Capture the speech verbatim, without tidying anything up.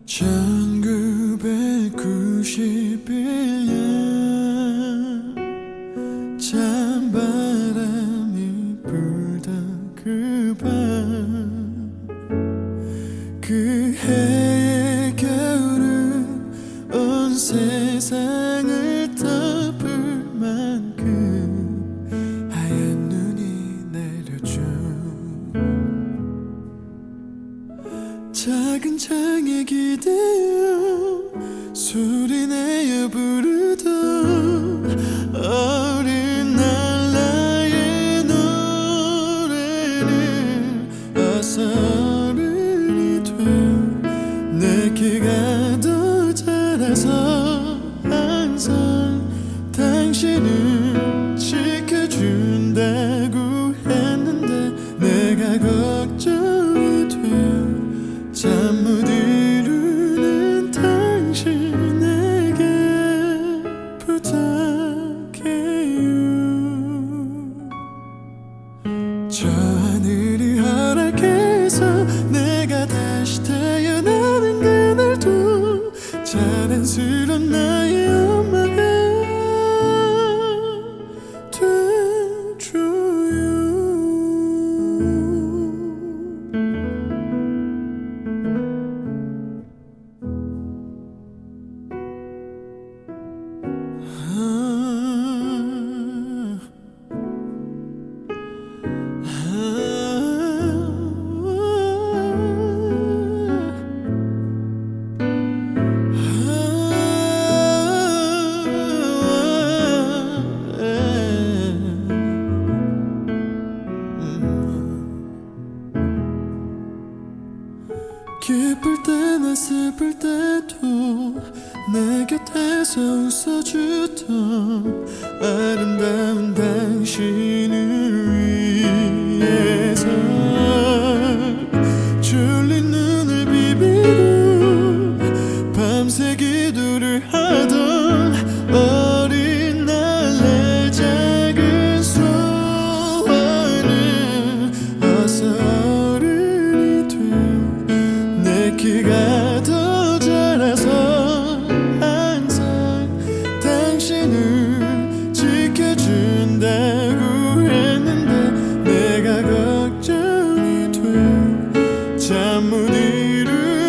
천구백구십일 년 찬바람이 불던 그 밤, 그 해의 겨울은 온 세상을 덮을 만큼 하얀 눈이 내렸죠. 작은 창에 기대어 소리내어 부르던 어린 날 나의 노래는 어서 어른이 돼 내 키가 더 자라서 항상 당신을 지켜준다고 했는데 내가 걱정이 돼 잠 못 이루는 당신에게 부탁해요. 저 하늘이 허락해서 내가 다시 태어나는 그날도 자랑스러운 나의 엄마가 돼줘요. 기쁠 때나 슬플 때도 내 곁에서 웃어주던 아름다운 당신을 위해서 졸린 눈을 비비고 밤새 기도를 하던 어린 날 내 작은 소원은 어서 어른이 돼 내 키가 더 자라서 항상 당신을 지켜준다고 했는데 내가 걱정이 돼 잠 못 이루